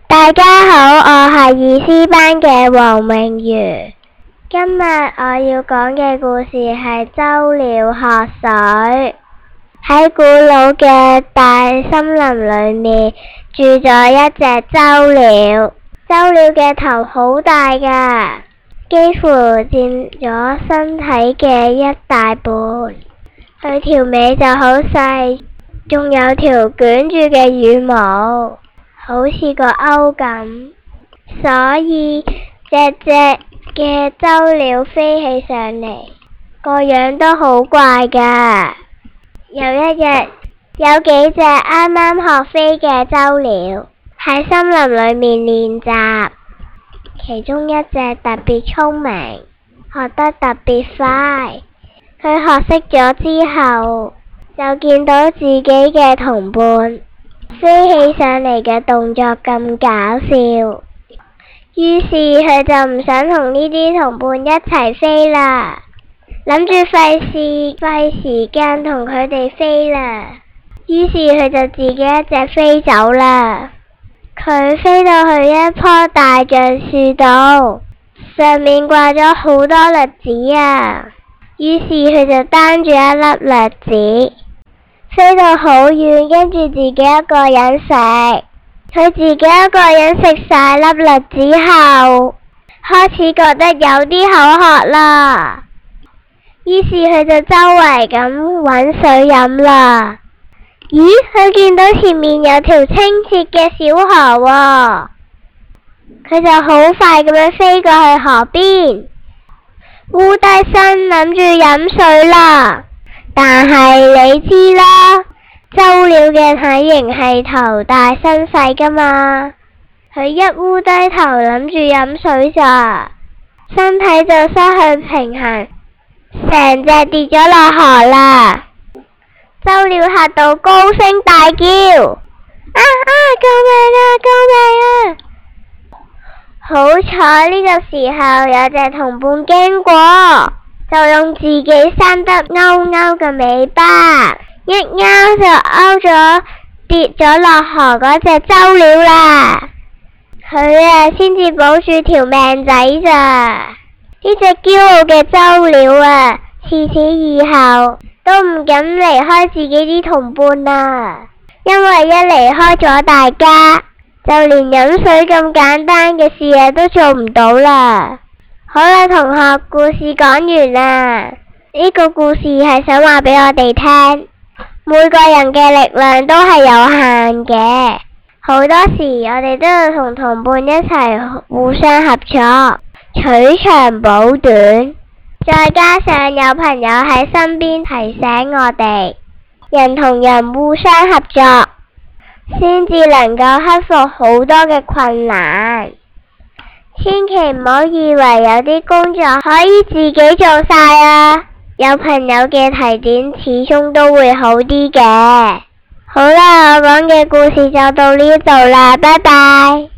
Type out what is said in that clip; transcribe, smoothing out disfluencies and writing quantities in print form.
大家好，我係2C班嘅黃詠如。今日我要講嘅故事係鷙鳥喝水。喺古老嘅大森林裏面住咗一隻鷙鳥。鷙鳥嘅頭好大㗎，幾乎佔咗身體嘅一大半。佢條尾就好細，仲有條捲住嘅羽毛，好似個鈎咁，所以隻隻嘅鷙鳥飛起上嚟，個樣都好怪㗎。有一日，有幾隻啱啱學飛嘅鷙鳥喺森林裏面練習，其中一隻特別聰明，學得特別快。佢學識咗之後，就見到自己嘅同伴飛起上嚟嘅動作咁搞笑，於是佢就唔想同呢啲同伴一齊飛啦，諗住費時間同佢哋飛啦，於是佢就自己一隻飛走啦。佢飛到去一棵大橡樹度，上面掛咗好多栗子啊，於是佢就擔住一粒栗子飛到好遠，跟住自己一個人食。佢自己一個人食晒粒栗子後，開始覺得有啲口渴啦，於是佢就周圍咁搵水飲啦。咦，佢見到前面有條清澈嘅小河喎，佢就好快咁樣飛過去河邊，烏低身諗住飲水啦。但係你知啦，鷙鳥嘅體型係頭大身細㗎嘛，佢一烏低頭諗住飲水咋，身體就失去平衡，成隻跌咗落河啦。鷙鳥嚇到高聲大叫：救命啊！救命啊！好彩呢個時候有隻同伴經過，就用自己生得勾勾嘅尾巴一勾就勾咗跌咗落河嗰隻鷙鳥啦。佢先至保住條命仔咋。呢隻驕傲嘅鷙鳥自此以後都唔敢離開自己啲同伴啦，因為一離開咗大家，就連飲水咁簡單嘅事都做唔到啦。好啦，同學，故事講完啦。呢個故事係想話俾我哋聽，每個人嘅力量都係有限嘅，好多時我哋都要同同伴一齊互相合作，取長補短，再加上有朋友喺身邊提醒我哋，人同人互相合作，先至能夠克服好多嘅困難。千祈唔好以為有啲工作可以自己做晒啊，有朋友嘅提點始終都會好啲嘅。好啦，我講嘅故事就到呢度啦，拜拜。